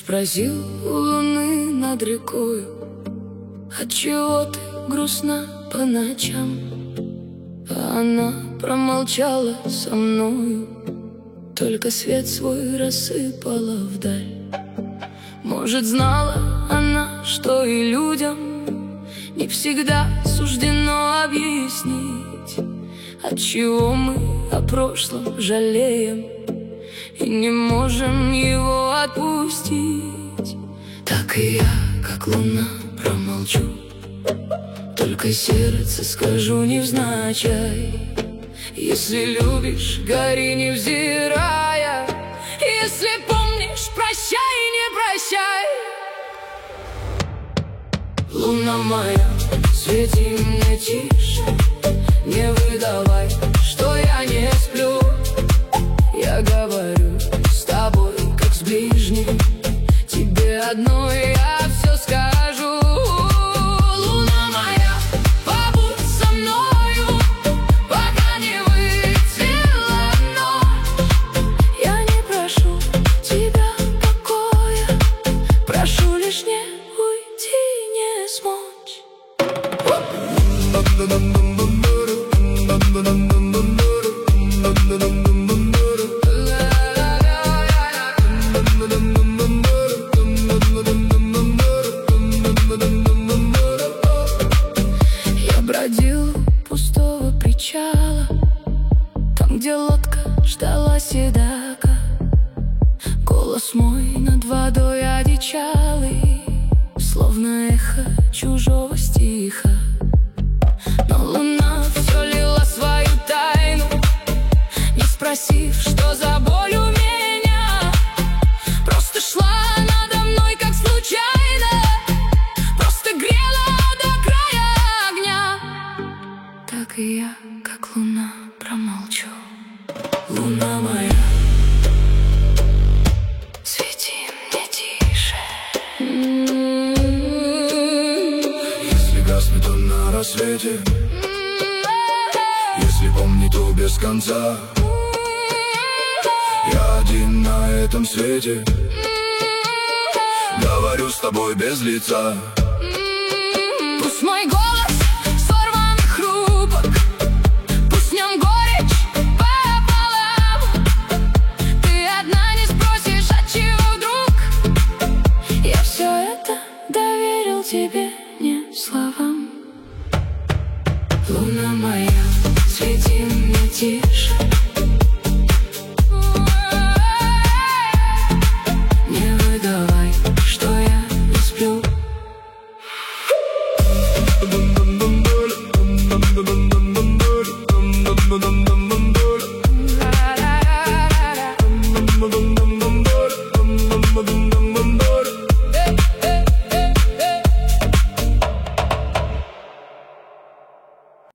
спросил у луны над рекою: отчего ты грустна по ночам? А она промолчала со мною, только свет свой рассыпала вдаль. Может, знала она, что и людям не всегда суждено объяснить, отчего мы о прошлом жалеем и не можем его отпустить. Так и я, как луна, промолчу, только сердце скажу невзначай. Если любишь, гори, невзирая, если помнишь, прощай, не прощай. Луна моя, свети мне тише, не выдавай, что я не сплю. Я говорю с тобой, как с ближним, тебе одной я все скажу. Луна моя, побудь со мною, пока не выцвела ночь. Я не прошу тебя покоя, прошу лишь не уйти, не смочь. Я бродил у пустого причала, там, где лодка ждала седака. Голос мой над водой одичалый, словно эхо чужого стиха. Но луна все лила свою тайну, не спросив, что за боль у меня. Просто шла надо мной, как случайно, просто грела до края огня. Так и я, как луна, промолчу. Луна моя, свети мне тише. Если гаснет он на рассвете, если помнит, то без конца. Я один на этом свете, говорю с тобой без лица. Пусть мой голос сорван и хрупок, пусть в нем горечь пополам. Ты одна не спросишь, отчего вдруг я все это доверил тебе, не словам. Луна моя, свети мне тише.